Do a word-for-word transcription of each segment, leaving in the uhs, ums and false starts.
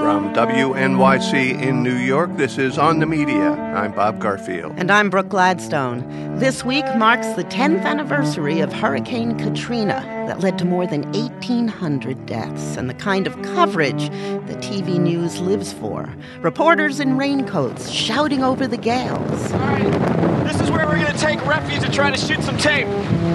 From W N Y C in New York, this is On the Media. I'm Bob Garfield. And I'm Brooke Gladstone. This week marks the tenth anniversary of Hurricane Katrina that led to more than eighteen hundred deaths and the kind of coverage that T V news lives for. Reporters in raincoats shouting over the gales. All right, this is where we're going to take refuge and try to shoot some tape.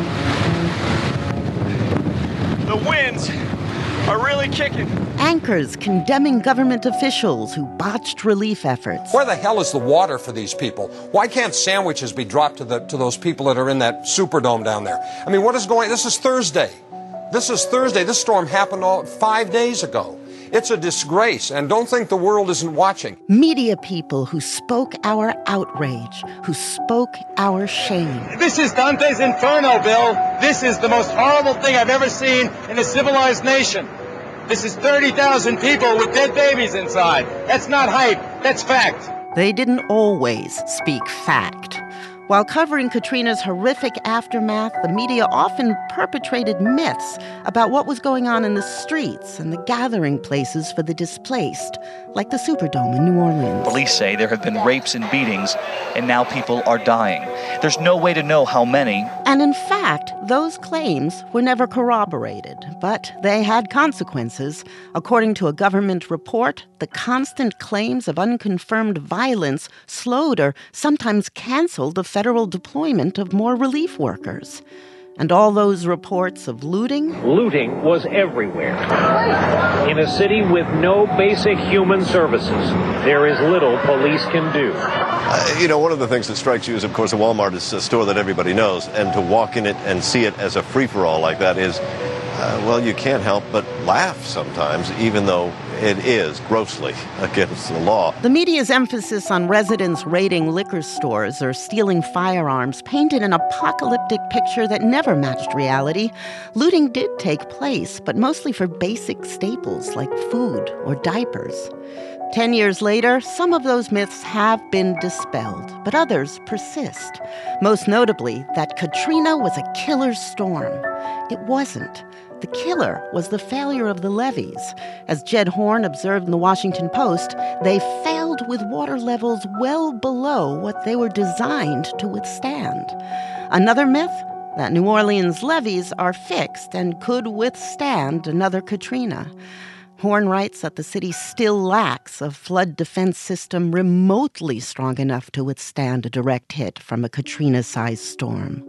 The winds are really kicking. Anchors condemning government officials who botched relief efforts. Where the hell is the water for these people? Why can't sandwiches be dropped to the to those people that are in that Superdome down there? I mean, what is going? This is Thursday. This is Thursday. This storm happened all five days ago. It's a disgrace, and don't think the world isn't watching. Media people who spoke our outrage, who spoke our shame. This is Dante's Inferno, Bill. This is the most horrible thing I've ever seen in a civilized nation. This is thirty thousand people with dead babies inside. That's not hype. That's fact. They didn't always speak fact. While covering Katrina's horrific aftermath, the media often perpetrated myths about what was going on in the streets and the gathering places for the displaced, like the Superdome in New Orleans. Police say there have been rapes and beatings, and now people are dying. There's no way to know how many. And in fact, those claims were never corroborated, but they had consequences. According to a government report, the constant claims of unconfirmed violence slowed or sometimes canceled the federal deployment of more relief workers. And all those reports of looting? Looting was everywhere. In a city with no basic human services, there is little police can do. Uh, you know, one of the things that strikes you is, of course, a Walmart is a store that everybody knows, and to walk in it and see it as a free-for-all like that is, uh, well, you can't help but laugh sometimes, even though it is grossly against the law. The media's emphasis on residents raiding liquor stores or stealing firearms painted an apocalyptic picture that never matched reality. Looting did take place, but mostly for basic staples like food or diapers. Ten years later, some of those myths have been dispelled, but others persist. Most notably, that Katrina was a killer storm. It wasn't. The killer was the failure of the levees. As Jed Horn observed in the Washington Post, they failed with water levels well below what they were designed to withstand. Another myth? That New Orleans levees are fixed and could withstand another Katrina. Horn writes that the city still lacks a flood defense system remotely strong enough to withstand a direct hit from a Katrina-sized storm.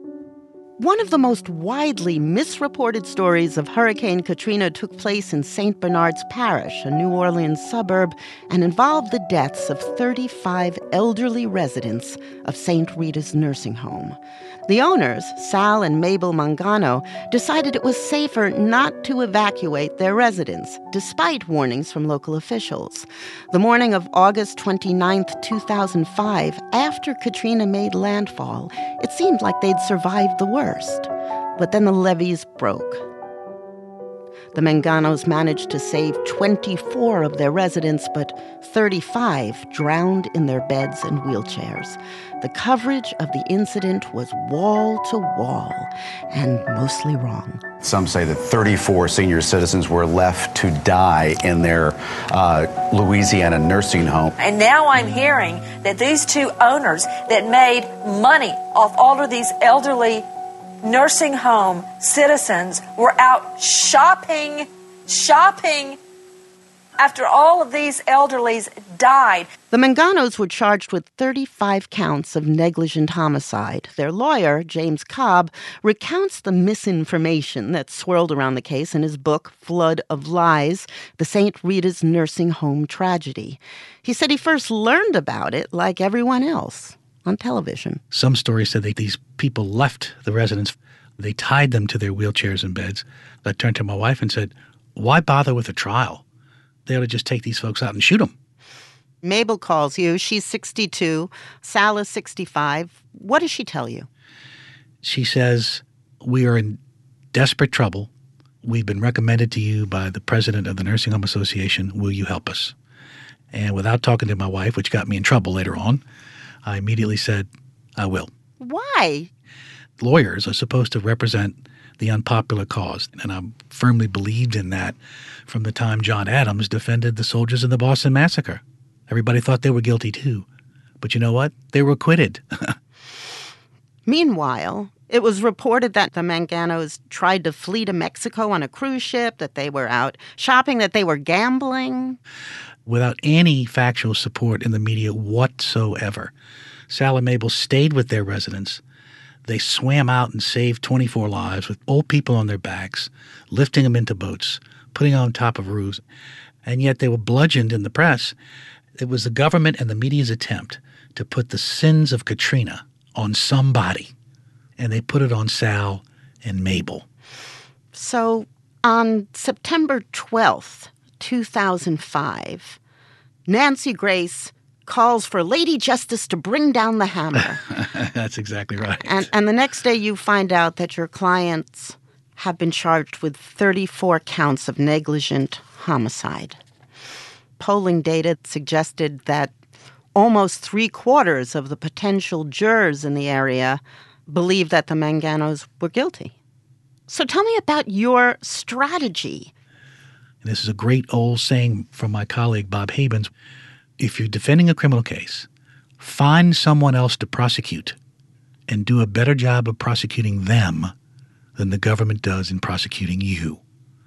One of the most widely misreported stories of Hurricane Katrina took place in Saint Bernard's Parish, a New Orleans suburb, and involved the deaths of thirty-five elderly residents of Saint Rita's nursing home. The owners, Sal and Mabel Mangano, decided it was safer not to evacuate their residents, despite warnings from local officials. The morning of August twenty-ninth, two thousand five, after Katrina made landfall, it seemed like they'd survived the worst. But then the levees broke. The Manganos managed to save twenty-four of their residents, but thirty-five drowned in their beds and wheelchairs. The coverage of the incident was wall to wall and mostly wrong. Some say that thirty-four senior citizens were left to die in their uh, Louisiana nursing home. And now I'm hearing that these two owners that made money off all of these elderly nursing home citizens were out shopping, shopping after all of these elderlies died. The Manganos were charged with thirty-five counts of negligent homicide. Their lawyer, James Cobb, recounts the misinformation that swirled around the case in his book, Flood of Lies, The Saint Rita's Nursing Home Tragedy. He said he first learned about it, like everyone else, on television. Some stories said that these people left the residence. They tied them to their wheelchairs and beds. I turned to my wife and said, why bother with a trial? They ought to just take these folks out and shoot them. Mabel calls you. She's sixty-two. Sal is sixty-five. What does she tell you? She says, we are in desperate trouble. We've been recommended to you by the president of the Nursing Home Association. Will you help us? And without talking to my wife, which got me in trouble later on, I immediately said, I will. Why? Lawyers are supposed to represent the unpopular cause. And I firmly believed in that from the time John Adams defended the soldiers in the Boston Massacre. Everybody thought they were guilty too. But you know what? They were acquitted. Meanwhile, it was reported that the Manganos tried to flee to Mexico on a cruise ship, that they were out shopping, that they were gambling. Without any factual support in the media whatsoever. Sal and Mabel stayed with their residents. They swam out and saved twenty-four lives with old people on their backs, lifting them into boats, putting them on top of roofs. And yet they were bludgeoned in the press. It was the government and the media's attempt to put the sins of Katrina on somebody. And they put it on Sal and Mabel. So on September twelfth, two thousand five, Nancy Grace calls for Lady Justice to bring down the hammer. That's exactly right. And, and the next day you find out that your clients have been charged with thirty-four counts of negligent homicide. Polling data suggested that almost three-quarters of the potential jurors in the area believed that the Manganos were guilty. So tell me about your strategy. And this is a great old saying from my colleague Bob Habens. If you're defending a criminal case, find someone else to prosecute and do a better job of prosecuting them than the government does in prosecuting you.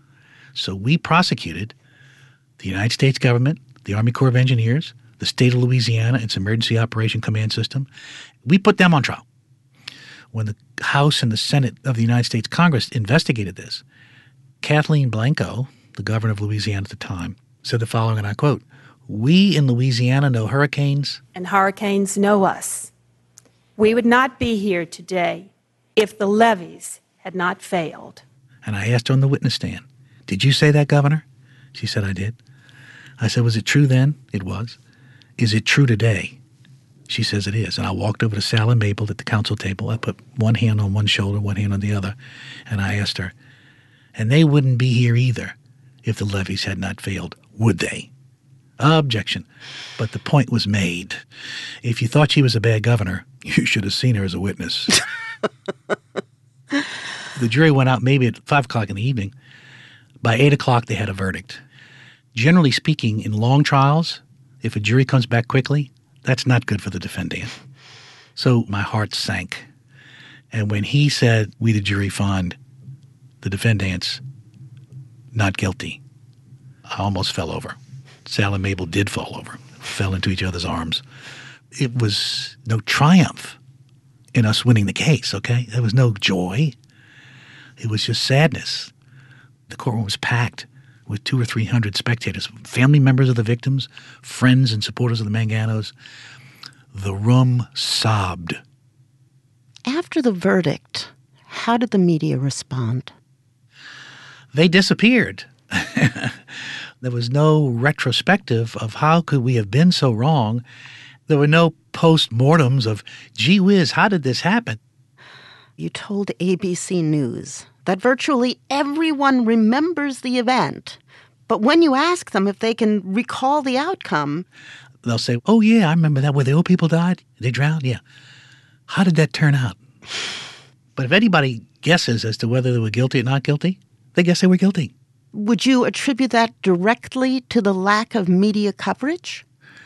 So we prosecuted the United States government, the Army Corps of Engineers, the state of Louisiana, its Emergency Operation Command System. We put them on trial. When the House and the Senate of the United States Congress investigated this, Kathleen Blanco, the governor of Louisiana at the time, said the following, and I quote, "We in Louisiana know hurricanes. And hurricanes know us. We would not be here today if the levees had not failed." And I asked her on the witness stand, "Did you say that, Governor?" She said, "I did." I said, "Was it true then?" It was. "Is it true today?" She says it is. And I walked over to Sal and Mabel at the council table. I put one hand on one shoulder, one hand on the other, and I asked her, "And they wouldn't be here either if the levees had not failed, would they?" Objection. But the point was made. If you thought she was a bad governor, you should have seen her as a witness. The jury went out maybe at five o'clock in the evening. By eight o'clock, they had a verdict. Generally speaking, in long trials, if a jury comes back quickly, that's not good for the defendant. So my heart sank. And when he said, "We, the jury, find the defendants not guilty," I almost fell over. Sal and Mabel did fall over, fell into each other's arms. It was no triumph in us winning the case, okay? There was no joy. It was just sadness. The courtroom was packed with two or three hundred spectators, family members of the victims, friends and supporters of the Manganos. The room sobbed. After the verdict, how did the media respond? They disappeared. There was no retrospective of how could we have been so wrong. There were no post-mortems of, gee whiz, how did this happen? You told A B C News that virtually everyone remembers the event, but when you ask them if they can recall the outcome, they'll say, "Oh, yeah, I remember that, where the old people died. They drowned, yeah. How did that turn out?" But if anybody guesses as to whether they were guilty or not guilty, they guess they were guilty. Would you attribute that directly to the lack of media coverage?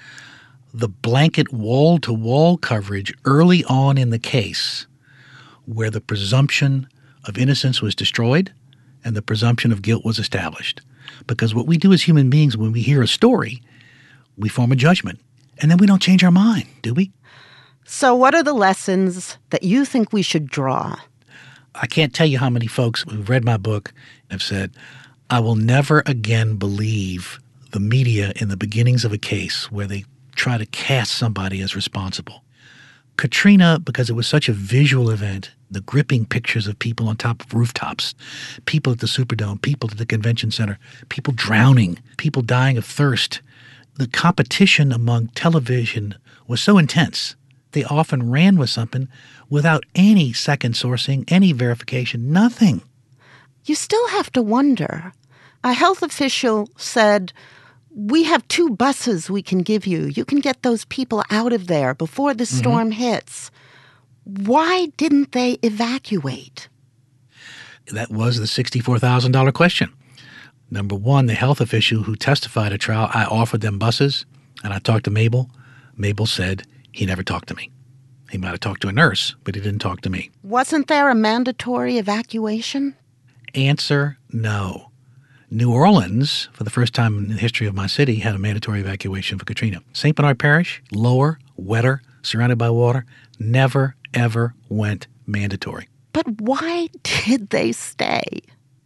The blanket wall-to-wall coverage early on in the case, where the presumption of innocence was destroyed and the presumption of guilt was established. Because what we do as human beings when we hear a story, we form a judgment, and then we don't change our mind, do we? So what are the lessons that you think we should draw? I can't tell you how many folks who've read my book have said, "I will never again believe the media in the beginnings of a case where they try to cast somebody as responsible." Katrina, because it was such a visual event, the gripping pictures of people on top of rooftops, people at the Superdome, people at the convention center, people drowning, people dying of thirst. The competition among television was so intense, they often ran with something without any second sourcing, any verification, nothing. You still have to wonder. A health official said, "We have two buses we can give you. You can get those people out of there before the storm mm-hmm. hits." Why didn't they evacuate? That was the sixty-four thousand dollars question. Number one, the health official who testified at trial, I offered them buses, and I talked to Mabel. Mabel said he never talked to me. He might have talked to a nurse, but he didn't talk to me. Wasn't there a mandatory evacuation? Answer, no. New Orleans, for the first time in the history of my city, had a mandatory evacuation for Katrina. Saint Bernard Parish, lower, wetter, surrounded by water, never, ever went mandatory. But why did they stay?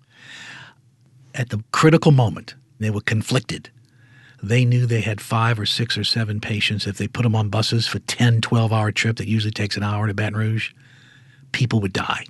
At the critical moment, they were conflicted. They knew they had five or six or seven patients. If they put them on buses for ten, twelve-hour trip that usually takes an hour to Baton Rouge, people would die.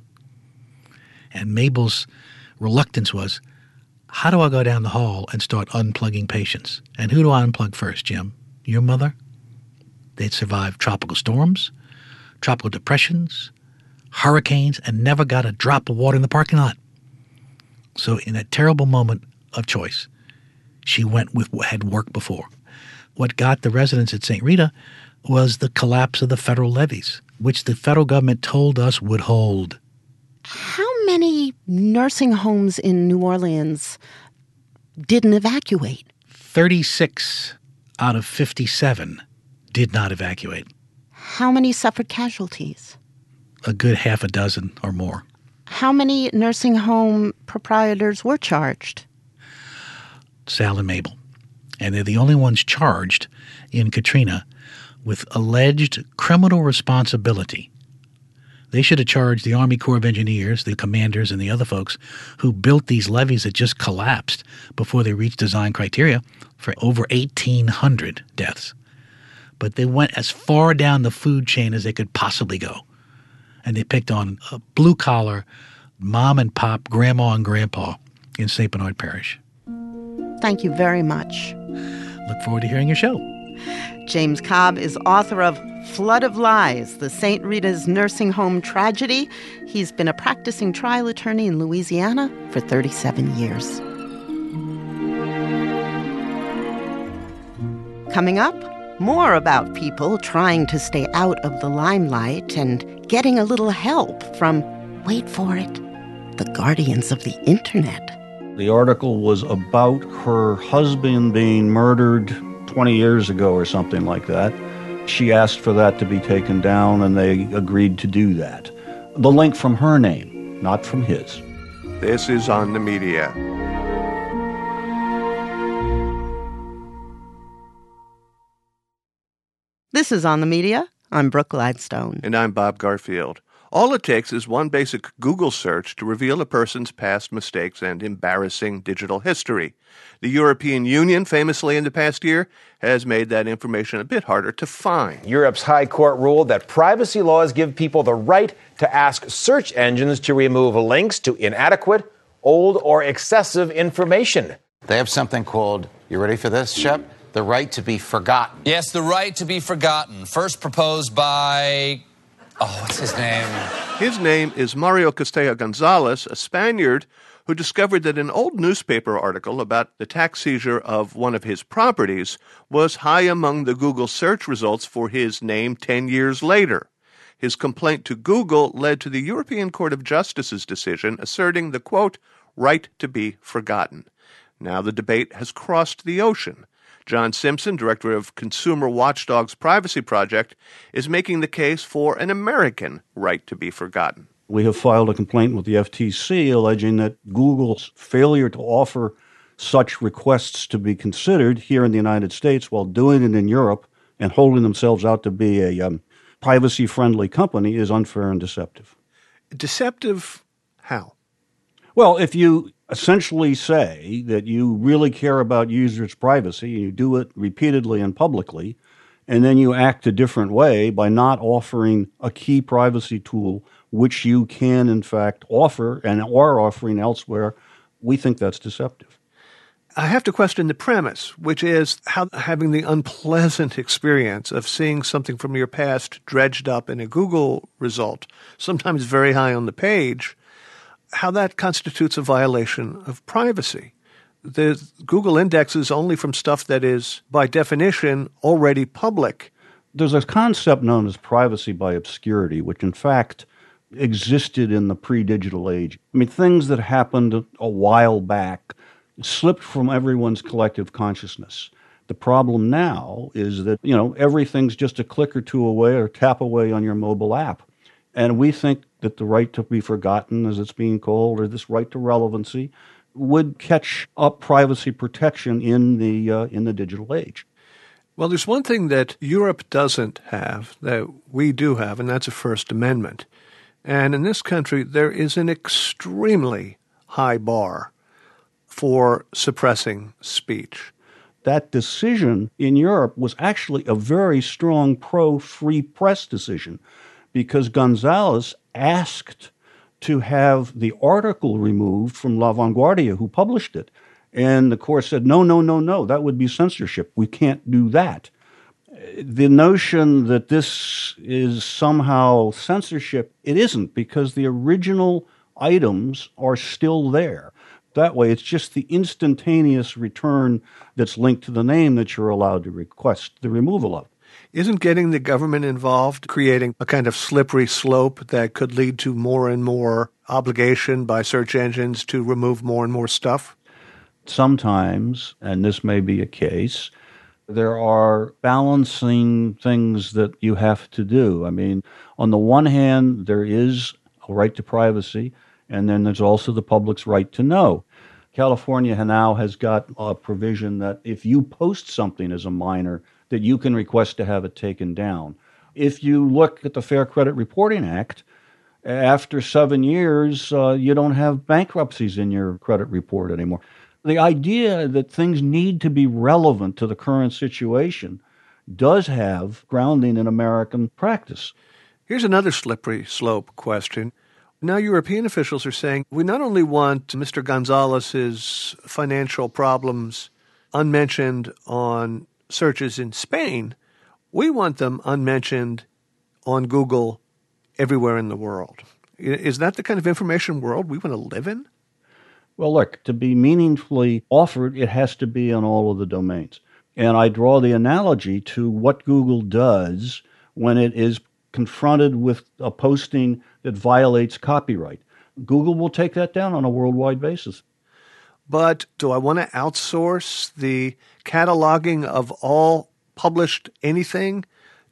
And Mabel's reluctance was, how do I go down the hall and start unplugging patients? And who do I unplug first, Jim? Your mother? They'd survived tropical storms, tropical depressions, hurricanes, and never got a drop of water in the parking lot. So in that terrible moment of choice, she went with what had worked before. What got the residents at Saint Rita was the collapse of the federal levees, which the federal government told us would hold. How many nursing homes in New Orleans didn't evacuate? thirty-six out of fifty-seven did not evacuate. How many suffered casualties? A good half a dozen or more. How many nursing home proprietors were charged? Sal and Mabel. And they're the only ones charged in Katrina with alleged criminal responsibility. They should have charged the Army Corps of Engineers, the commanders, and the other folks who built these levees that just collapsed before they reached design criteria for over eighteen hundred deaths. But they went as far down the food chain as they could possibly go. And they picked on a blue-collar mom and pop, grandma and grandpa in Saint Bernard Parish. Thank you very much. Look forward to hearing your show. James Cobb is author of Flood of Lies, the Saint Rita's Nursing Home Tragedy. He's been a practicing trial attorney in Louisiana for thirty-seven years. Coming up, more about people trying to stay out of the limelight and getting a little help from, wait for it, the guardians of the internet. The article was about her husband being murdered twenty years ago or something like that. She asked for that to be taken down, and they agreed to do that. The link from her name, not from his. This is On the Media. This is On the Media. I'm Brooke Gladstone. And I'm Bob Garfield. All it takes is one basic Google search to reveal a person's past mistakes and embarrassing digital history. The European Union, famously in the past year, has made that information a bit harder to find. Europe's High Court ruled that privacy laws give people the right to ask search engines to remove links to inadequate, old, or excessive information. They have something called, you ready for this, Shep? The right to be forgotten. Yes, the right to be forgotten. First proposed by... Oh, what's his name? His name is Mario Castella Gonzalez, a Spaniard who discovered that an old newspaper article about the tax seizure of one of his properties was high among the Google search results for his name ten years later. His complaint to Google led to the European Court of Justice's decision asserting the, quote, right to be forgotten. Now the debate has crossed the ocean. John Simpson, director of Consumer Watchdog's Privacy Project, is making the case for an American right to be forgotten. We have filed a complaint with the F T C alleging that Google's failure to offer such requests to be considered here in the United States while doing it in Europe and holding themselves out to be a um, privacy-friendly company is unfair and deceptive. Deceptive how? Well, if you essentially say that you really care about users' privacy, and you do it repeatedly and publicly, and then you act a different way by not offering a key privacy tool which you can, in fact, offer and are offering elsewhere, we think that's deceptive. I have to question the premise, which is how having the unpleasant experience of seeing something from your past dredged up in a Google result, sometimes very high on the page, how that constitutes a violation of privacy. The Google indexes only from stuff that is, by definition, already public. There's a concept known as privacy by obscurity, which in fact existed in the pre-digital age. I mean, things that happened a while back slipped from everyone's collective consciousness. The problem now is that, you know, everything's just a click or two away or tap away on your mobile app. And we think that the right to be forgotten, as it's being called, or this right to relevancy, would catch up privacy protection in the uh, in the digital age. Well, there's one thing that Europe doesn't have that we do have, and that's a First Amendment. And in this country, there is an extremely high bar for suppressing speech. That decision in Europe was actually a very strong pro-free press decision, because Gonzalez asked to have the article removed from La Vanguardia, who published it. And the court said, no, no, no, no, that would be censorship. We can't do that. The notion that this is somehow censorship, it isn't, because the original items are still there. That way, it's just the instantaneous return that's linked to the name that you're allowed to request the removal of. Isn't getting the government involved creating a kind of slippery slope that could lead to more and more obligation by search engines to remove more and more stuff? Sometimes, and this may be a case, there are balancing things that you have to do. I mean, on the one hand, there is a right to privacy, and then there's also the public's right to know. California now has got a provision that if you post something as a minor, that you can request to have it taken down. If you look at the Fair Credit Reporting Act, after seven years, uh, you don't have bankruptcies in your credit report anymore. The idea that things need to be relevant to the current situation does have grounding in American practice. Here's another slippery slope question. Now European officials are saying we not only want Mister Gonzalez's financial problems unmentioned on searches in Spain, we want them unmentioned on Google everywhere in the world. Is that the kind of information world we want to live in? Well, look, to be meaningfully offered, it has to be on all of the domains. And I draw the analogy to what Google does when it is confronted with a posting that violates copyright. Google will take that down on a worldwide basis. But do I want to outsource the cataloging of all published anything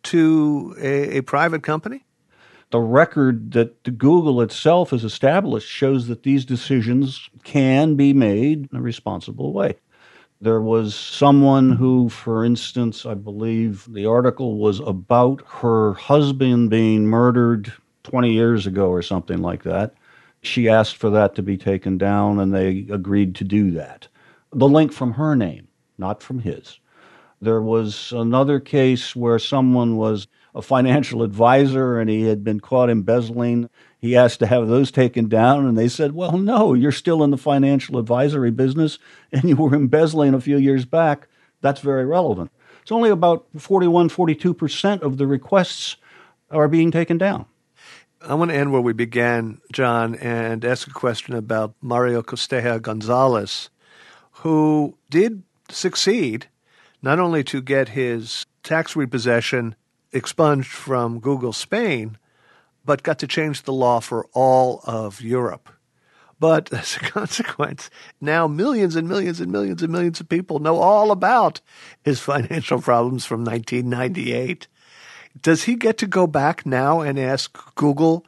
to a, a private company? The record that Google itself has established shows that these decisions can be made in a responsible way. There was someone who, for instance, I believe the article was about her husband being murdered twenty years ago or something like that. She asked for that to be taken down, and they agreed to do that. The link from her name, not from his. There was another case where someone was a financial advisor and he had been caught embezzling. He asked to have those taken down, and they said, well, no, you're still in the financial advisory business and you were embezzling a few years back. That's very relevant. It's only about forty-one, forty-two percent of the requests are being taken down. I want to end where we began, John, and ask a question about Mario Costella Gonzalez, who did succeed not only to get his tax repossession expunged from Google Spain, but got to change the law for all of Europe. But as a consequence, now millions and millions and millions and millions of people know all about his financial problems from nineteen ninety-eight. Does he get to go back now and ask Google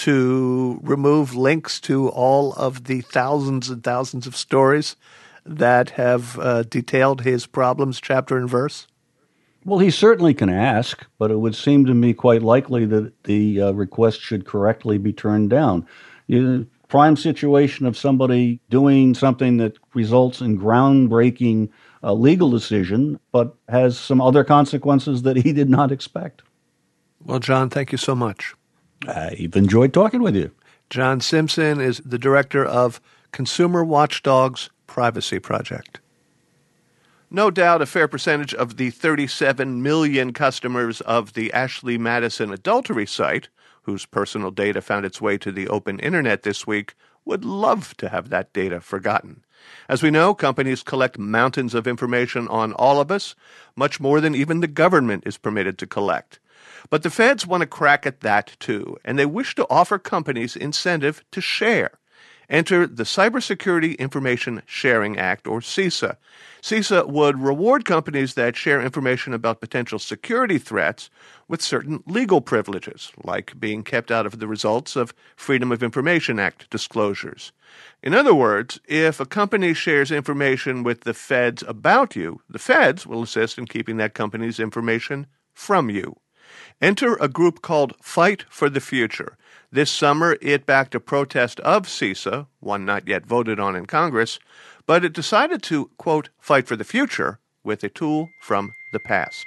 to remove links to all of the thousands and thousands of stories that have uh, detailed his problems chapter and verse? Well, he certainly can ask, but it would seem to me quite likely that the uh, request should correctly be turned down. You, prime situation of somebody doing something that results in groundbreaking uh, legal decision, but has some other consequences that he did not expect. Well, John, thank you so much. I've enjoyed talking with you. John Simpson is the director of Consumer Watchdog's Privacy Project. No doubt a fair percentage of the thirty-seven million customers of the Ashley Madison adultery site, whose personal data found its way to the open internet this week, would love to have that data forgotten. As we know, companies collect mountains of information on all of us, much more than even the government is permitted to collect. But the feds want to crack at that too, and they wish to offer companies incentive to share. Enter the Cybersecurity Information Sharing Act, or CISA. CISA would reward companies that share information about potential security threats with certain legal privileges, like being kept out of the results of Freedom of Information Act disclosures. In other words, if a company shares information with the feds about you, the feds will assist in keeping that company's information from you. Enter a group called Fight for the Future. This summer, it backed a protest of CISA, one not yet voted on in Congress, but it decided to, quote, fight for the future with a tool from the past.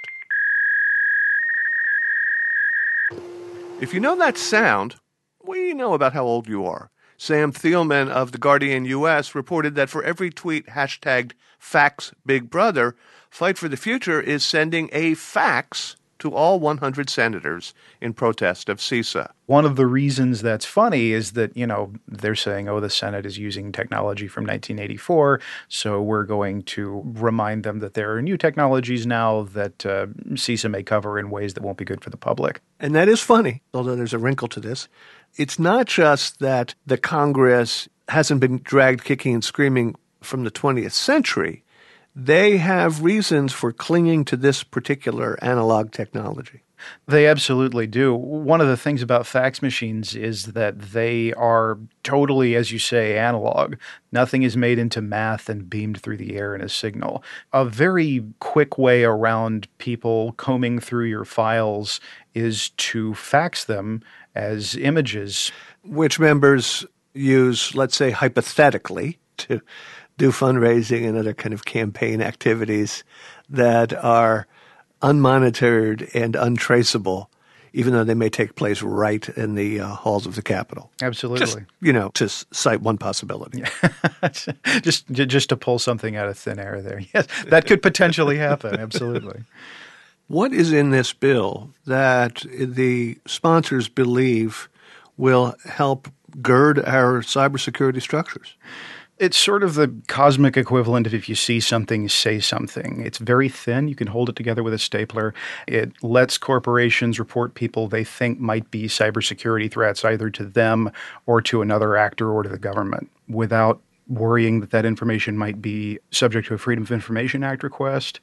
If you know that sound, we know about how old you are. Sam Thielman of The Guardian U S reported that for every tweet hashtagged FaxBigBrother, Fight for the Future is sending a fax to all one hundred senators in protest of CISA. One of the reasons that's funny is that, you know, they're saying, oh, the Senate is using technology from nineteen eighty-four, so we're going to remind them that there are new technologies now that uh, CISA may cover in ways that won't be good for the public. And that is funny, although there's a wrinkle to this. It's not just that the Congress hasn't been dragged kicking and screaming from the twentieth century. They have reasons for clinging to this particular analog technology. They absolutely do. One of the things about fax machines is that they are totally, as you say, analog. Nothing is made into math and beamed through the air in a signal. A very quick way around people combing through your files is to fax them as images. Which members use, let's say, hypothetically, to do fundraising and other kind of campaign activities that are unmonitored and untraceable, even though they may take place right in the uh, halls of the Capitol. Absolutely. Just, you know, to cite one possibility. just, just to pull something out of thin air there. Yes, that could potentially happen. Absolutely. What is in this bill that the sponsors believe will help gird our cybersecurity structures? It's sort of the cosmic equivalent of if you see something, say something. It's very thin. You can hold it together with a stapler. It lets corporations report people they think might be cybersecurity threats either to them or to another actor or to the government without worrying that that information might be subject to a Freedom of Information Act request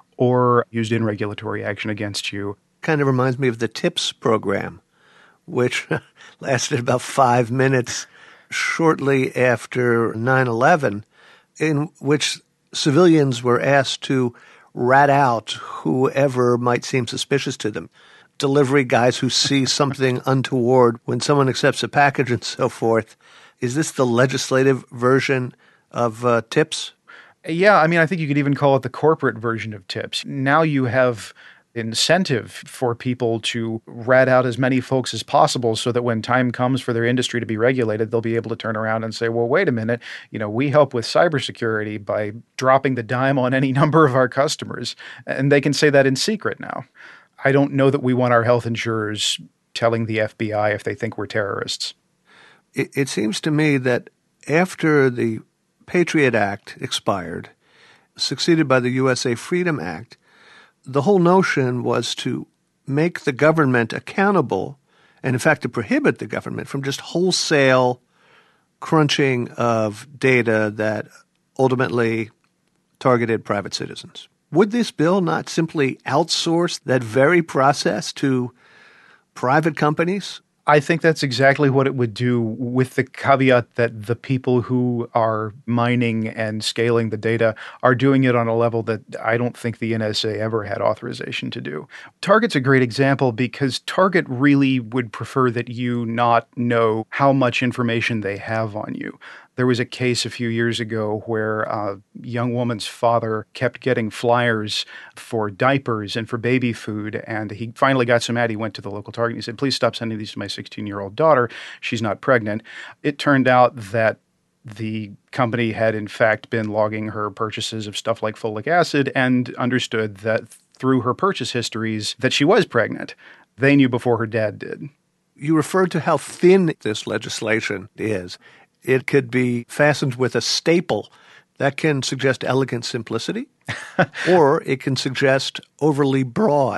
or used in regulatory action against you. Kind of reminds me of the TIPS program, which lasted about five minutes shortly after nine eleven, in which civilians were asked to rat out whoever might seem suspicious to them. Delivery guys who see something untoward when someone accepts a package and so forth. Is this the legislative version of uh, TIPS? Yeah, I mean, I think you could even call it the corporate version of TIPS. Now you have incentive for people to rat out as many folks as possible so that when time comes for their industry to be regulated, they'll be able to turn around and say, well, wait a minute, you know, we help with cybersecurity by dropping the dime on any number of our customers. And they can say that in secret now. I don't know that we want our health insurers telling the F B I if they think we're terrorists. It, it seems to me that after the Patriot Act expired, succeeded by the U S A Freedom Act, the whole notion was to make the government accountable and, in fact, to prohibit the government from just wholesale crunching of data that ultimately targeted private citizens. Would this bill not simply outsource that very process to private companies? I think that's exactly what it would do, with the caveat that the people who are mining and scaling the data are doing it on a level that I don't think the N S A ever had authorization to do. Target's a great example because Target really would prefer that you not know how much information they have on you. There was a case a few years ago where a young woman's father kept getting flyers for diapers and for baby food, and he finally got so mad he went to the local Target and he said, please stop sending these to my sixteen-year-old daughter. She's not pregnant. It turned out that the company had in fact been logging her purchases of stuff like folic acid and understood that through her purchase histories that she was pregnant. They knew before her dad did. You referred to how thin this legislation is. It could be fastened with a staple. That can suggest elegant simplicity, or it can suggest overly broad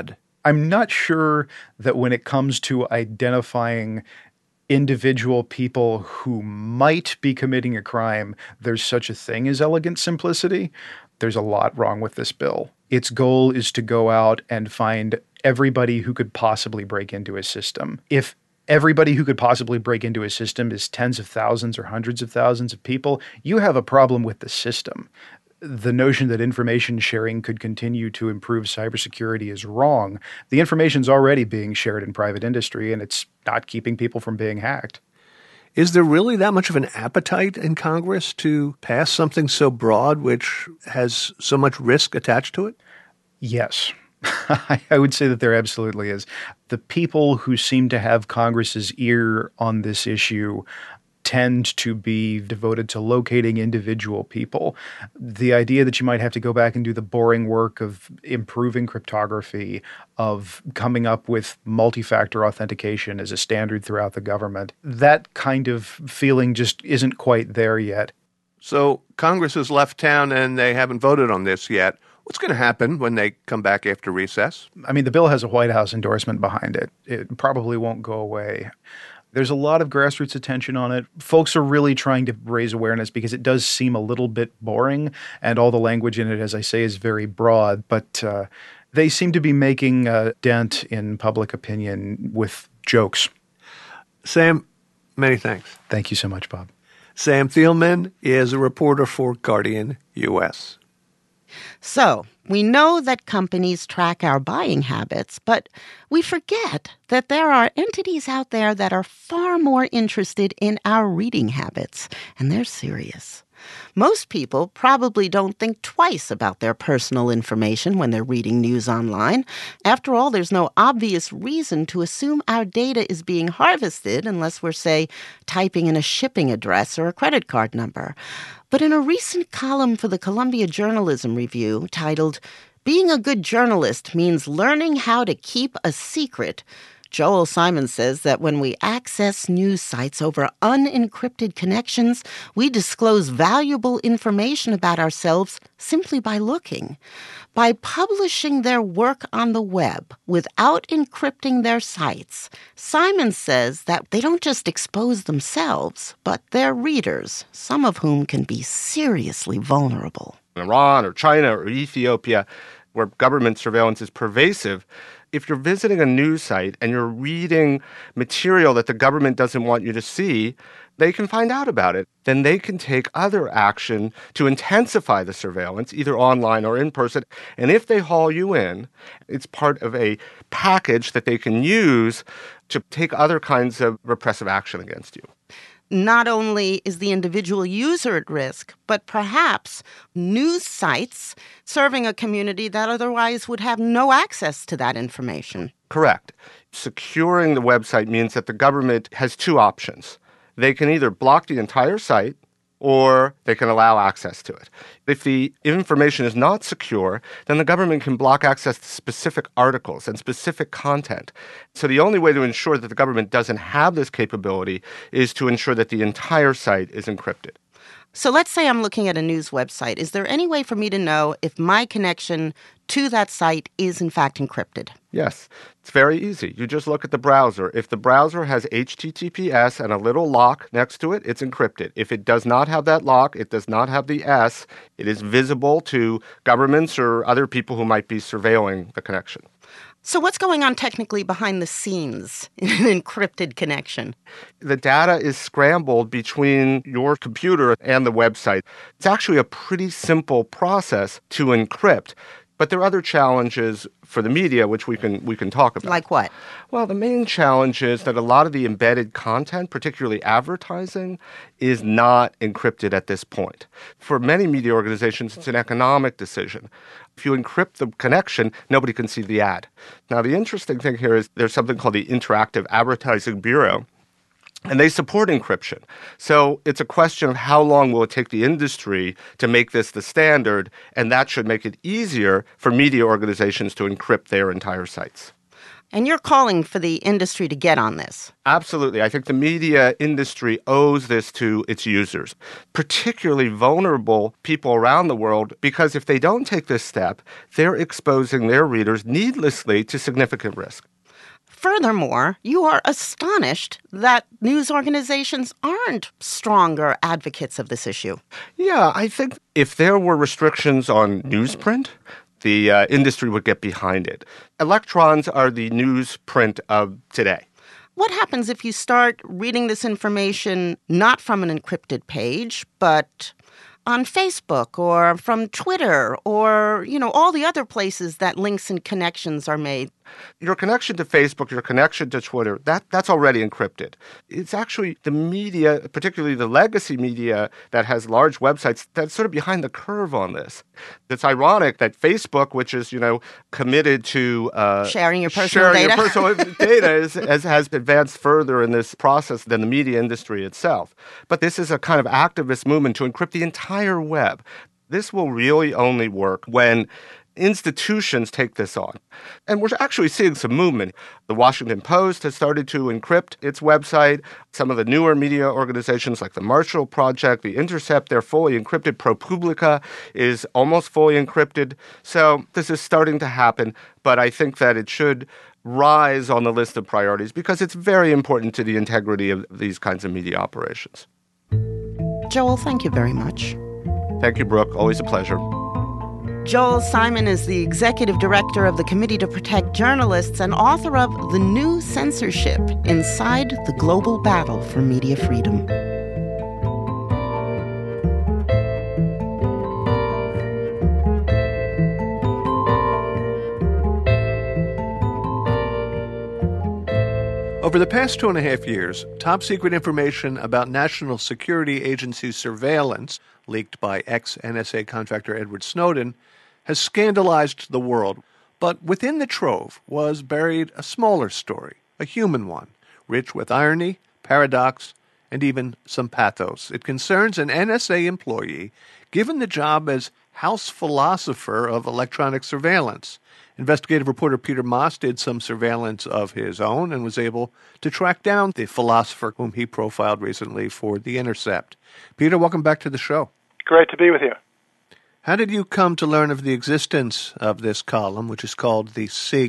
I'm not sure that when it comes to identifying individual people who might be committing a crime, there's such a thing as elegant simplicity. There's a lot wrong with this bill. Its goal is to go out and find everybody who could possibly break into a system. If everybody who could possibly break into a system is tens of thousands or hundreds of thousands of people, you have a problem with the system. The notion that information sharing could continue to improve cybersecurity is wrong. The information's already being shared in private industry, and it's not keeping people from being hacked. Is there really that much of an appetite in Congress to pass something so broad which has so much risk attached to it? Yes. I would say that there absolutely is. The people who seem to have Congress's ear on this issue tend to be devoted to locating individual people. The idea that you might have to go back and do the boring work of improving cryptography, of coming up with multi-factor authentication as a standard throughout the government, that kind of feeling just isn't quite there yet. So Congress has left town and they haven't voted on this yet. What's going to happen when they come back after recess? I mean, the bill has a White House endorsement behind it. It probably won't go away. There's a lot of grassroots attention on it. Folks are really trying to raise awareness because it does seem a little bit boring, and all the language in it, as I say, is very broad. But uh, they seem to be making a dent in public opinion with jokes. Sam, many thanks. Thank you so much, Bob. Sam Thielman is a reporter for Guardian U S. So, we know that companies track our buying habits, but we forget that there are entities out there that are far more interested in our reading habits, and they're serious. Most people probably don't think twice about their personal information when they're reading news online. After all, there's no obvious reason to assume our data is being harvested unless we're, say, typing in a shipping address or a credit card number. But in a recent column for the Columbia Journalism Review titled, "Being a Good Journalist Means Learning How to Keep a Secret," Joel Simon says that when we access news sites over unencrypted connections, we disclose valuable information about ourselves simply by looking. By publishing their work on the web without encrypting their sites, Simon says that they don't just expose themselves, but their readers, some of whom can be seriously vulnerable. Iran or China or Ethiopia, where government surveillance is pervasive, if you're visiting a news site and you're reading material that the government doesn't want you to see, they can find out about it. Then they can take other action to intensify the surveillance, either online or in person. And if they haul you in, it's part of a package that they can use to take other kinds of repressive action against you. Not only is the individual user at risk, but perhaps news sites serving a community that otherwise would have no access to that information. Correct. Securing the website means that the government has two options. They can either block the entire site or they can allow access to it. If the information is not secure, then the government can block access to specific articles and specific content. So the only way to ensure that the government doesn't have this capability is to ensure that the entire site is encrypted. So let's say I'm looking at a news website. Is there any way for me to know if my connection to that site is in fact encrypted? Yes, it's very easy. You just look at the browser. If the browser has H T T P S and a little lock next to it, it's encrypted. If it does not have that lock, it does not have the S, it is visible to governments or other people who might be surveilling the connection. So what's going on technically behind the scenes in an encrypted connection? The data is scrambled between your computer and the website. It's actually a pretty simple process to encrypt. But there are other challenges for the media, which we can we can talk about. Like what? Well, the main challenge is that a lot of the embedded content, particularly advertising, is not encrypted at this point. For many media organizations, it's an economic decision. If you encrypt the connection, nobody can see the ad. Now, the interesting thing here is there's something called the Interactive Advertising Bureau, and they support encryption. So it's a question of how long will it take the industry to make this the standard, and that should make it easier for media organizations to encrypt their entire sites. And you're calling for the industry to get on this. Absolutely. I think the media industry owes this to its users, particularly vulnerable people around the world, because if they don't take this step, they're exposing their readers needlessly to significant risk. Furthermore, you are astonished that news organizations aren't stronger advocates of this issue. Yeah, I think if there were restrictions on newsprint, the uh, industry would get behind it. Electrons are the newsprint of today. What happens if you start reading this information not from an encrypted page, but on Facebook or from Twitter or, you know, all the other places that links and connections are made? Your connection to Facebook, your connection to Twitter, that, that's already encrypted. It's actually the media, particularly the legacy media that has large websites, that's sort of behind the curve on this. It's ironic that Facebook, which is, you know, committed to uh, sharing your personal sharing data, your personal data is, is, has advanced further in this process than the media industry itself. But this is a kind of activist movement to encrypt the entire web. This will really only work when institutions take this on. And we're actually seeing some movement. The Washington Post has started to encrypt its website. Some of the newer media organizations like the Marshall Project, The Intercept, they're fully encrypted. ProPublica is almost fully encrypted. So this is starting to happen, but I think that it should rise on the list of priorities because it's very important to the integrity of these kinds of media operations. Joel, thank you very much. Thank you, Brooke. Always a pleasure. Joel Simon is the executive director of the Committee to Protect Journalists and author of The New Censorship: Inside the Global Battle for Media Freedom. Over the past two and a half years, top-secret information about National Security Agency surveillance, leaked by ex-N S A contractor Edward Snowden, has scandalized the world. But within the trove was buried a smaller story, a human one, rich with irony, paradox, and even some pathos. It concerns an N S A employee given the job as house philosopher of electronic surveillance. Investigative reporter Peter Moss did some surveillance of his own and was able to track down the philosopher whom he profiled recently for The Intercept. Peter, welcome back to the show. Great to be with you. How did you come to learn of the existence of this column, which is called the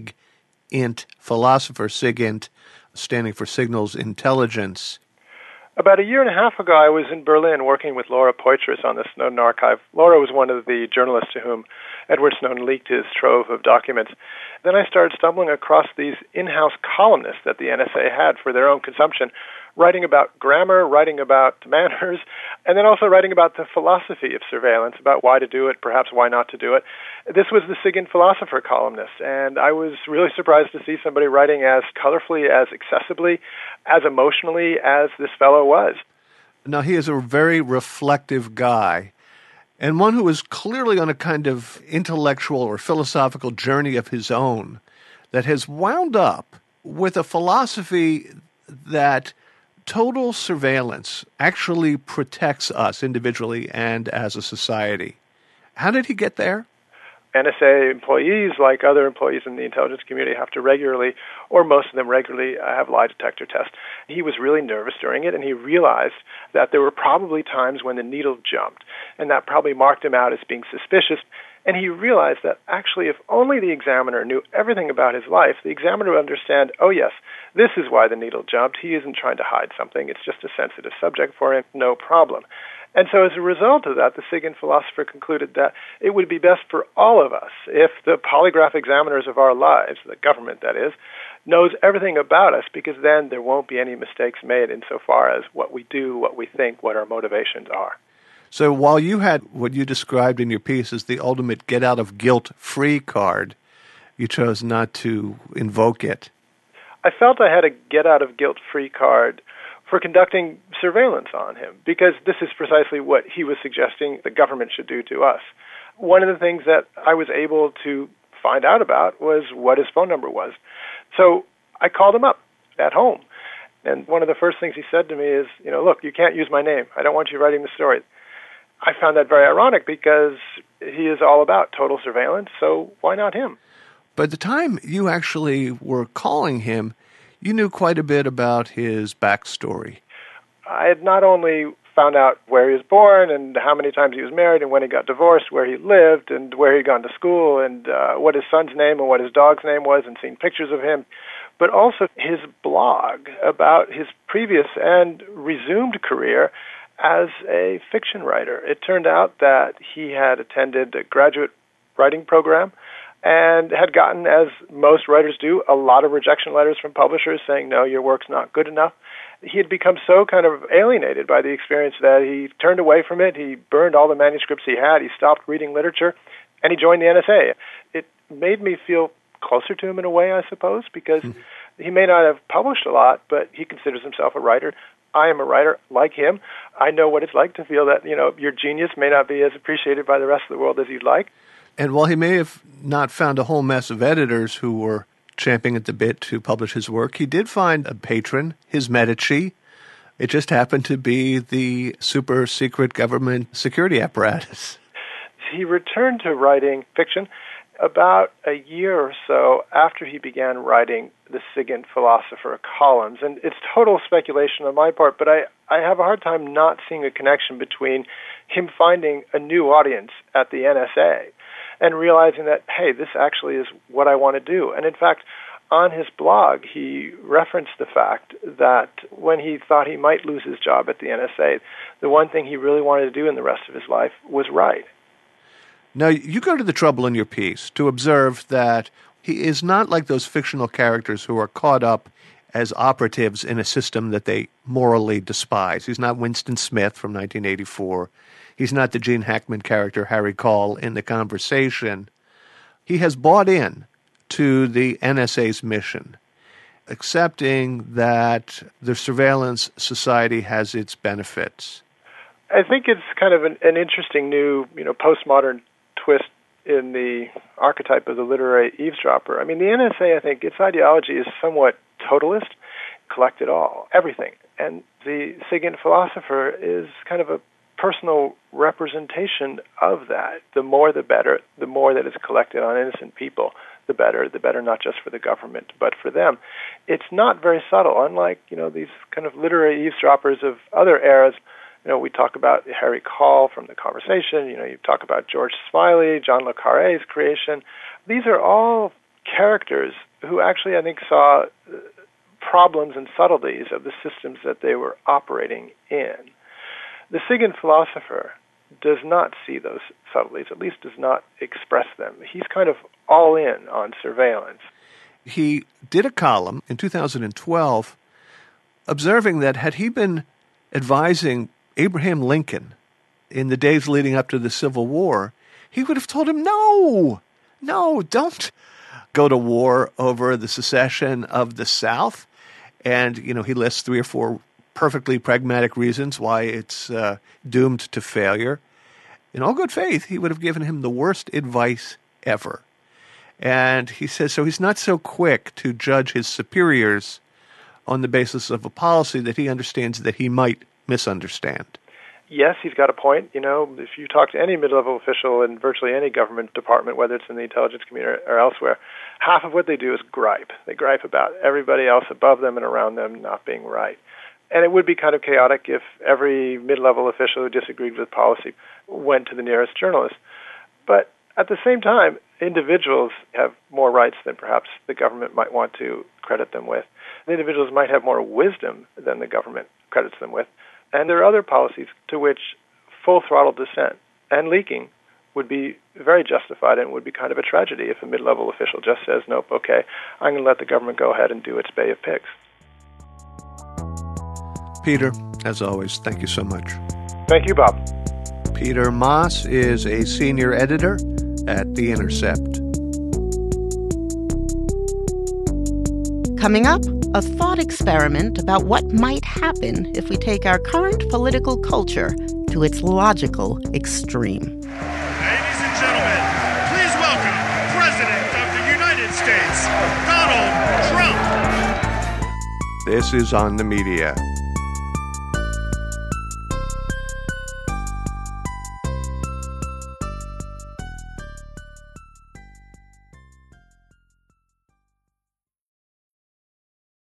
SIG-INT philosopher, SIG-INT standing for Signals Intelligence? About a year and a half ago, I was in Berlin working with Laura Poitras on the Snowden archive. Laura was one of the journalists to whom Edward Snowden leaked his trove of documents. Then I started stumbling across these in-house columnists that the N S A had for their own consumption, writing about grammar, writing about manners, and then also writing about the philosophy of surveillance, about why to do it, perhaps why not to do it. This was the SIG-INT philosopher columnist, and I was really surprised to see somebody writing as colorfully, as accessibly, as emotionally as this fellow was. Now, he is a very reflective guy, and one who is clearly on a kind of intellectual or philosophical journey of his own that has wound up with a philosophy that total surveillance actually protects us individually and as a society. How did he get there? N S A employees, like other employees in the intelligence community, have to regularly, or most of them regularly, uh, have lie detector tests. He was really nervous during it, and he realized that there were probably times when the needle jumped, and that probably marked him out as being suspicious. And he realized that actually if only the examiner knew everything about his life, the examiner would understand, oh yes, this is why the needle jumped. He isn't trying to hide something. It's just a sensitive subject for him. No problem. And so as a result of that, the SIG-INT philosopher concluded that it would be best for all of us if the polygraph examiners of our lives, the government that is, knows everything about us, because then there won't be any mistakes made insofar as what we do, what we think, what our motivations are. So while you had what you described in your piece as the ultimate get-out-of-guilt-free card, you chose not to invoke it. I felt I had a get-out-of-guilt-free card for conducting surveillance on him, because this is precisely what he was suggesting the government should do to us. One of the things that I was able to find out about was what his phone number was. So I called him up at home, and one of the first things he said to me is, you know, look, you can't use my name. I don't want you writing the story. I found that very ironic because he is all about total surveillance, so why not him? By the time you actually were calling him, you knew quite a bit about his backstory. I had not only found out where he was born and how many times he was married and when he got divorced, where he lived and where he'd gone to school and uh, what his son's name and what his dog's name was and seen pictures of him, but also his blog about his previous and resumed career as a fiction writer. It turned out that he had attended a graduate writing program and had gotten, as most writers do, a lot of rejection letters from publishers saying, no, your work's not good enough. He had become so kind of alienated by the experience that he turned away from it. He burned all the manuscripts he had. He stopped reading literature, and he joined the N S A. It made me feel closer to him in a way, I suppose, because mm. he may not have published a lot, but he considers himself a writer. I am a writer like him. I know what it's like to feel that, you know, your genius may not be as appreciated by the rest of the world as you'd like. And while he may have not found a whole mess of editors who were champing at the bit to publish his work, he did find a patron, his Medici. It just happened to be the super secret government security apparatus. He returned to writing fiction about a year or so after he began writing the SIGINT Philosopher columns. And it's total speculation on my part, but I, I have a hard time not seeing a connection between him finding a new audience at the N S A and realizing that, hey, this actually is what I want to do. And in fact, on his blog, he referenced the fact that when he thought he might lose his job at the N S A, the one thing he really wanted to do in the rest of his life was write. Now, you go to the trouble in your piece to observe that he is not like those fictional characters who are caught up as operatives in a system that they morally despise. He's not Winston Smith from nineteen eighty-four. He's not the Gene Hackman character Harry Call in The Conversation. He has bought in to the N S A's mission, accepting that the surveillance society has its benefits. I think it's kind of an, an interesting new, you know, postmodern twist in the archetype of the literary eavesdropper. I mean, the N S A, I think, its ideology is somewhat totalist, collect it all, everything. And the SIGINT Philosopher is kind of a personal representation of that. The more the better, the more that is collected on innocent people, the better, the better not just for the government, but for them. It's not very subtle, unlike, you know, these kind of literary eavesdroppers of other eras. You know, we talk about Harry Call from The Conversation, you know, you talk about George Smiley, John le Carré's creation. These are all characters who actually, I think, saw problems and subtleties of the systems that they were operating in. The SIGINT Philosopher does not see those subtleties, at least does not express them. He's kind of all in on surveillance. He did a column in two thousand twelve observing that had he been advising Abraham Lincoln in the days leading up to the Civil War, he would have told him, no, no, don't go to war over the secession of the South. And, you know, he lists three or four perfectly pragmatic reasons why it's uh, doomed to failure. In all good faith, he would have given him the worst advice ever. And he says, so he's not so quick to judge his superiors on the basis of a policy that he understands that he might misunderstand. Yes, he's got a point. You know, if you talk to any mid-level official in virtually any government department, whether it's in the intelligence community or elsewhere, half of what they do is gripe. They gripe about everybody else above them and around them not being right. And it would be kind of chaotic if every mid-level official who disagreed with policy went to the nearest journalist. But at the same time, individuals have more rights than perhaps the government might want to credit them with. And individuals might have more wisdom than the government credits them with. And there are other policies to which full-throttle dissent and leaking would be very justified, and would be kind of a tragedy if a mid-level official just says, nope, okay, I'm going to let the government go ahead and do its Bay of Pigs. Peter, as always, thank you so much. Thank you, Bob. Peter Maass is a senior editor at The Intercept. Coming up, a thought experiment about what might happen if we take our current political culture to its logical extreme. Ladies and gentlemen, please welcome President of the United States, Donald Trump. This is On the Media.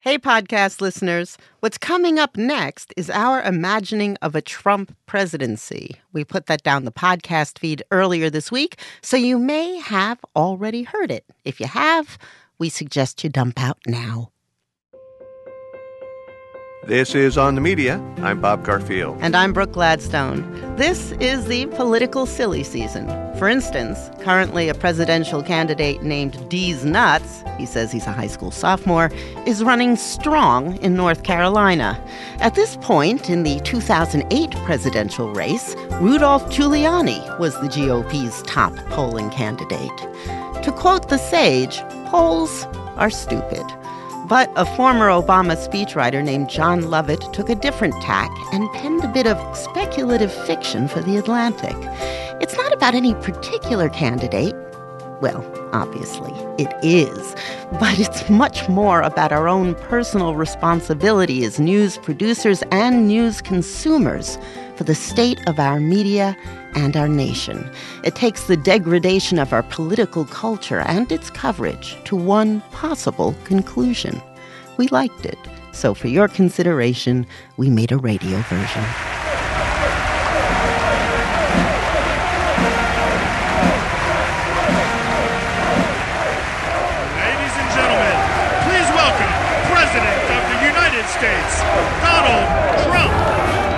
Hey, podcast listeners. What's coming up next is our imagining of a Trump presidency. We put that down the podcast feed earlier this week, so you may have already heard it. If you have, we suggest you dump out now. This is On the Media. I'm Bob Garfield. And I'm Brooke Gladstone. This is the political silly season. For instance, currently a presidential candidate named Deez Nuts, he says he's a high school sophomore, is running strong in North Carolina. At this point in the two thousand eight presidential race, Rudolph Giuliani was the G O P's top polling candidate. To quote the sage, polls are stupid. But a former Obama speechwriter named John Lovett took a different tack and penned a bit of speculative fiction for The Atlantic. It's not about any particular candidate. Well, obviously, it is. But it's much more about our own personal responsibility as news producers and news consumers for the state of our media and our nation. It takes the degradation of our political culture and its coverage to one possible conclusion. We liked it, so for your consideration, we made a radio version. Ladies and gentlemen, please welcome President of the United States, Donald Trump.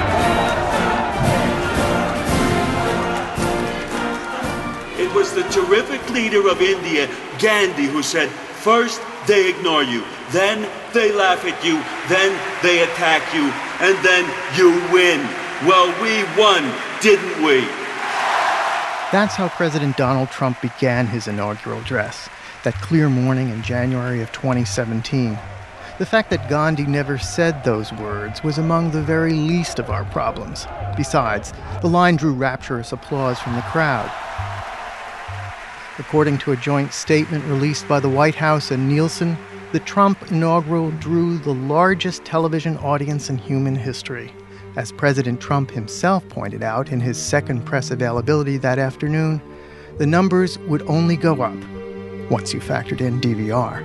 It was the terrific leader of India, Gandhi, who said, first they ignore you, then they laugh at you, then they attack you, and then you win. Well, we won, didn't we? That's how President Donald Trump began his inaugural address, that clear morning in January of twenty seventeen. The fact that Gandhi never said those words was among the very least of our problems. Besides, the line drew rapturous applause from the crowd. According to a joint statement released by the White House and Nielsen, the Trump inaugural drew the largest television audience in human history. As President Trump himself pointed out in his second press availability that afternoon, the numbers would only go up once you factored in D V R.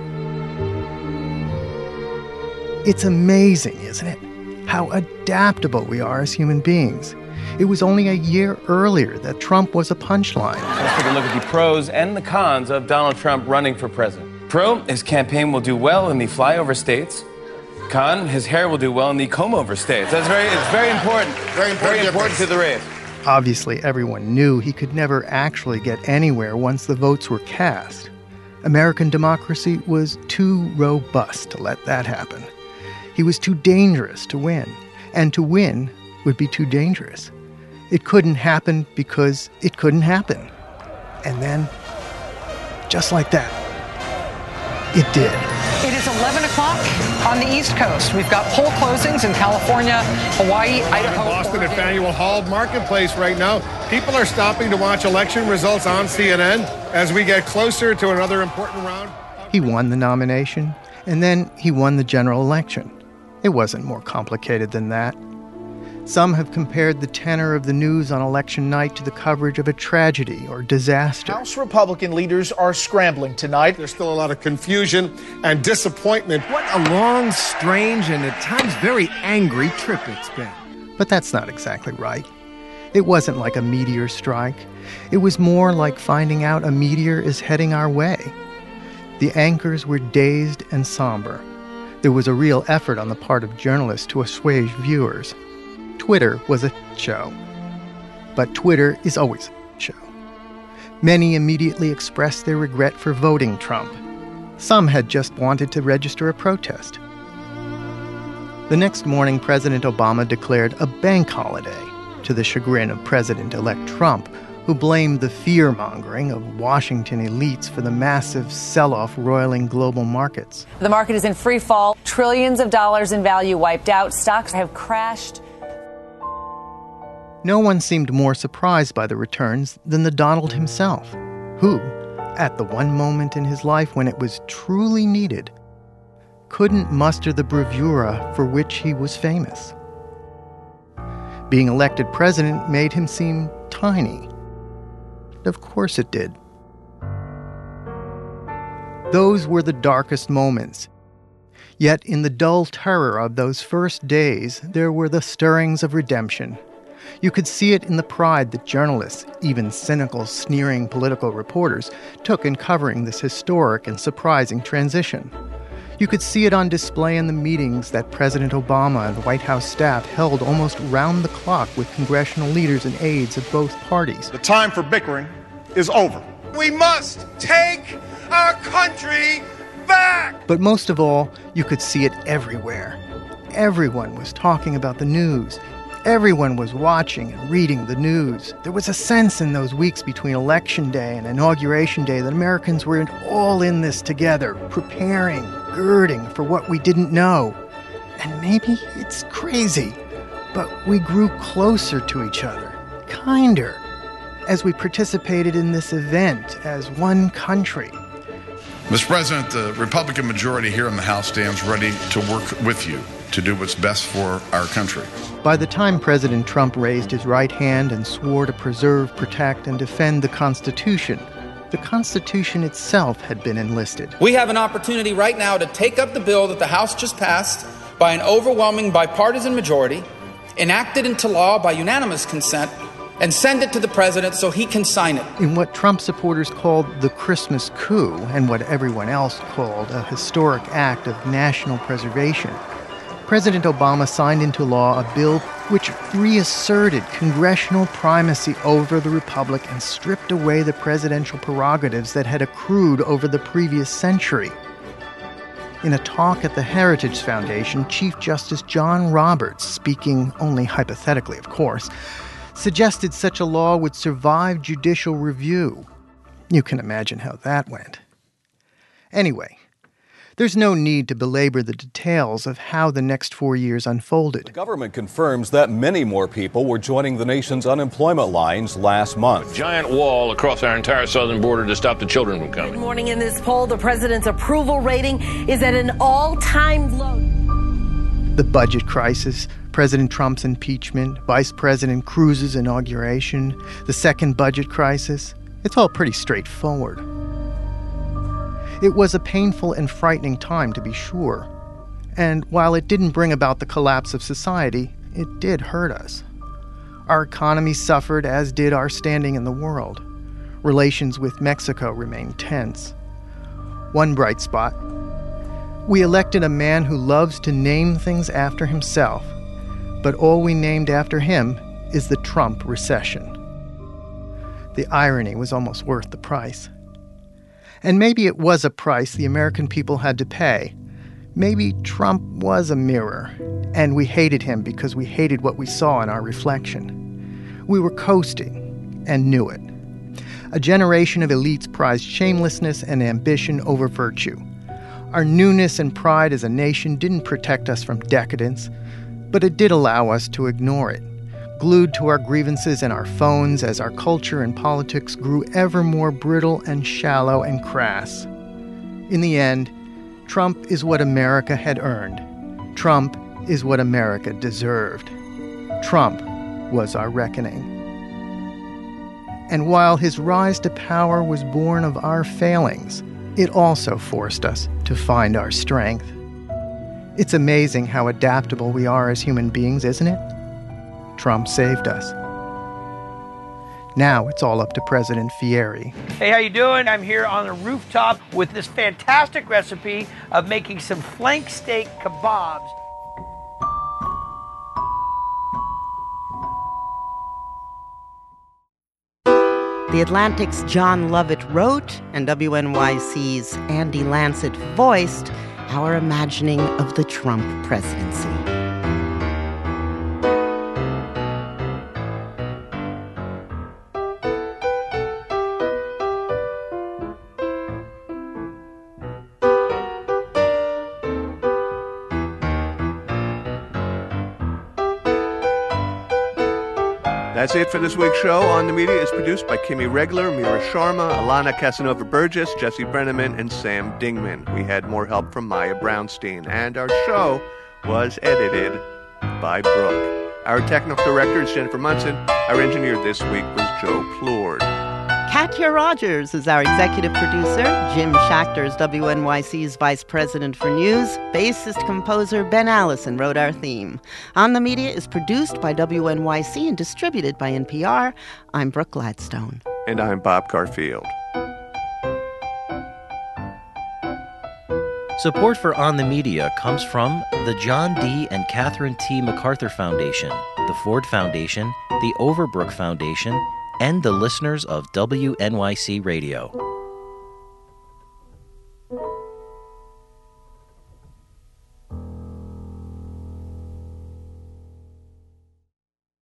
It's amazing, isn't it, how adaptable we are as human beings. It was only a year earlier that Trump was a punchline. Let's take a look at the pros and the cons of Donald Trump running for president. Pro, his campaign will do well in the flyover states. Con, his hair will do well in the comb-over states. That's very, it's very important. Very important, very important to the race. Obviously, everyone knew he could never actually get anywhere once the votes were cast. American democracy was too robust to let that happen. He was too dangerous to win, and to win would be too dangerous. It couldn't happen because it couldn't happen. And then, just like that, it did. It is eleven o'clock on the East Coast. We've got poll closings in California, Hawaii, Idaho, Boston Oregon. at Faneuil Hall Marketplace right now. People are stopping to watch election results on C N N as we get closer to another important round. He won the nomination, and then he won the general election. It wasn't more complicated than that. Some have compared the tenor of the news on election night to the coverage of a tragedy or disaster. House Republican leaders are scrambling tonight. There's still a lot of confusion and disappointment. What a long, strange, and at times very angry trip it's been. But that's not exactly right. It wasn't like a meteor strike. It was more like finding out a meteor is heading our way. The anchors were dazed and somber. There was a real effort on the part of journalists to assuage viewers. Twitter was a show. But Twitter is always a show. Many immediately expressed their regret for voting Trump. Some had just wanted to register a protest. The next morning, President Obama declared a bank holiday, to the chagrin of President-elect Trump, who blamed the fear-mongering of Washington elites for the massive sell-off roiling global markets. The market is in free fall. Trillions of dollars in value wiped out. Stocks have crashed. No one seemed more surprised by the returns than the Donald himself, who, at the one moment in his life when it was truly needed, couldn't muster the bravura for which he was famous. Being elected president made him seem tiny. Of course it did. Those were the darkest moments. Yet in the dull terror of those first days, there were the stirrings of redemption. You could see it in the pride that journalists, even cynical, sneering political reporters, took in covering this historic and surprising transition. You could see it on display in the meetings that President Obama and the White House staff held almost round the clock with congressional leaders and aides of both parties. The time for bickering is over. We must take our country back! But most of all, you could see it everywhere. Everyone was talking about the news. Everyone was watching and reading the news. There was a sense in those weeks between Election Day and Inauguration Day that Americans were all in this together, preparing, girding for what we didn't know. And maybe it's crazy, but we grew closer to each other, kinder, as we participated in this event as one country. Mister President, the Republican majority here in the House stands ready to work with you to do what's best for our country. By the time President Trump raised his right hand and swore to preserve, protect, and defend the Constitution, the Constitution itself had been enlisted. We have an opportunity right now to take up the bill that the House just passed by an overwhelming bipartisan majority, enact it into law by unanimous consent, and send it to the president so he can sign it. In what Trump supporters called the Christmas coup, and what everyone else called a historic act of national preservation, President Obama signed into law a bill which reasserted congressional primacy over the republic and stripped away the presidential prerogatives that had accrued over the previous century. In a talk at the Heritage Foundation, Chief Justice John Roberts, speaking only hypothetically, of course, suggested such a law would survive judicial review. You can imagine how that went. Anyway, there's no need to belabor the details of how the next four years unfolded. The government confirms that many more people were joining the nation's unemployment lines last month. A giant wall across our entire southern border to stop the children from coming. Good morning. In this poll, the president's approval rating is at an all-time low. The budget crisis, President Trump's impeachment, Vice President Cruz's inauguration, the second budget crisis, it's all pretty straightforward. It was a painful and frightening time, to be sure. And while it didn't bring about the collapse of society, it did hurt us. Our economy suffered, as did our standing in the world. Relations with Mexico remained tense. One bright spot: we elected a man who loves to name things after himself, but all we named after him is the Trump recession. The irony was almost worth the price. And maybe it was a price the American people had to pay. Maybe Trump was a mirror, and we hated him because we hated what we saw in our reflection. We were coasting, and knew it. A generation of elites prized shamelessness and ambition over virtue. Our newness and pride as a nation didn't protect us from decadence, but it did allow us to ignore it, glued to our grievances and our phones as our culture and politics grew ever more brittle and shallow and crass. In the end, Trump is what America had earned. Trump is what America deserved. Trump was our reckoning. And while his rise to power was born of our failings, it also forced us to find our strength. It's amazing how adaptable we are as human beings, isn't it? Trump saved us. Now it's all up to President Fieri. Hey, how you doing? I'm here on the rooftop with this fantastic recipe of making some flank steak kebabs. The Atlantic's John Lovett wrote, and W N Y C's Andy Lancet voiced our imagining of the Trump presidency. That's it for this week's show. On the Media is produced by Kimmy Regler, Mira Sharma, Alana Casanova-Burgess, Jesse Brenneman, and Sam Dingman. We had more help from Maya Brownstein, and our show was edited by Brooke. Our technical director is Jennifer Munson. Our engineer this week was Joe Plourde. Katya Rogers is our executive producer. Jim Schachter is W N Y C's vice president for news. Bassist composer Ben Allison wrote our theme. On the Media is produced by W N Y C and distributed by N P R. I'm Brooke Gladstone. And I'm Bob Garfield. Support for On the Media comes from the John D. and Catherine T. MacArthur Foundation, the Ford Foundation, the Overbrook Foundation, and the listeners of W N Y C Radio.